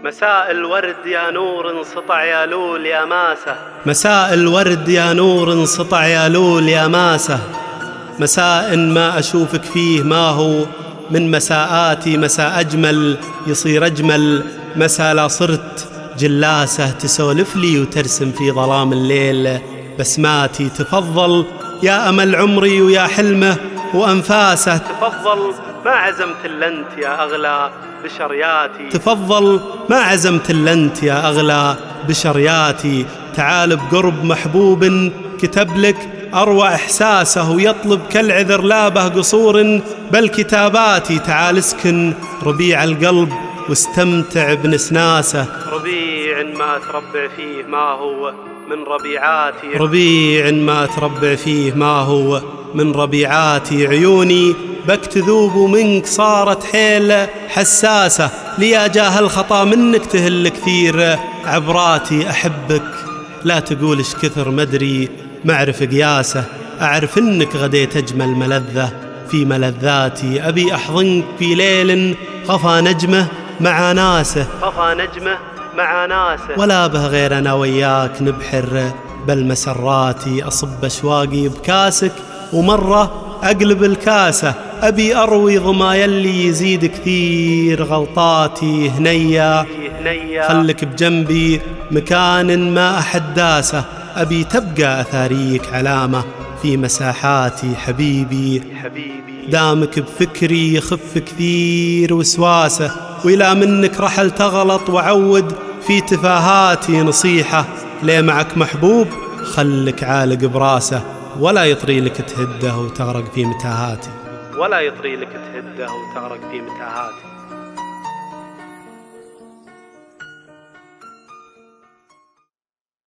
مساء الورد يا نور انسطع يا لول يا ماسة، مساء الورد يا نور انسطع يا لول يا ماسة، مساء ما أشوفك فيه ما هو من مساءاتي مساء أجمل يصير أجمل، مساء لا صرت جلاسة تسولف لي وترسم في ظلام الليل بسماتي. تفضل يا أمل عمري ويا حلمه وأنفاسه، تفضل ما عزمت إلا أنت يا أغلى بشرياتي، تفضل ما عزمت إلا أنت يا أغلى بشرياتي. تعال بقرب محبوب كتب لك أروى إحساسه ويطلب كالعذر لا به قصور بل كتاباتي. تعال اسكن ربيع القلب واستمتع بنسناسه، ربيع ما تربع فيه ما هو من ربيعاتي، ربيع ما تربع فيه ما هو من ربيعاتي. عيوني بك تذوب ومنك صارت حيل حساسة، لي جاه الخطا منك تهل كثير عبراتي. أحبك لا تقولش كثر مدري معرف قياسه، أعرف إنك غديت أجمل ملذة في ملذاتي. أبي أحضنك في ليل خفى نجمه مع ناسه، خفى نجمه مع ناسه، ولا به غير أنا وياك نبحر بل مسراتي. أصب أشواقي بكاسك ومرة أقلب الكاسة، أبي أروي ضما يلي يزيد كثير غلطاتي. هنيا خلك بجنبي مكان ما أحد داسه، أبي تبقى أثاريك علامة في مساحاتي. حبيبي دامك بفكري يخف كثير وسواسه، وإلى منك رحل تغلط وعود في تفاهاتي. نصيحة ليه معك محبوب خلك عالق براسه، ولا يطري لك تهده وتغرق في متاهاتي، ولا يطري لك تهده وتغرق في متاهاتي.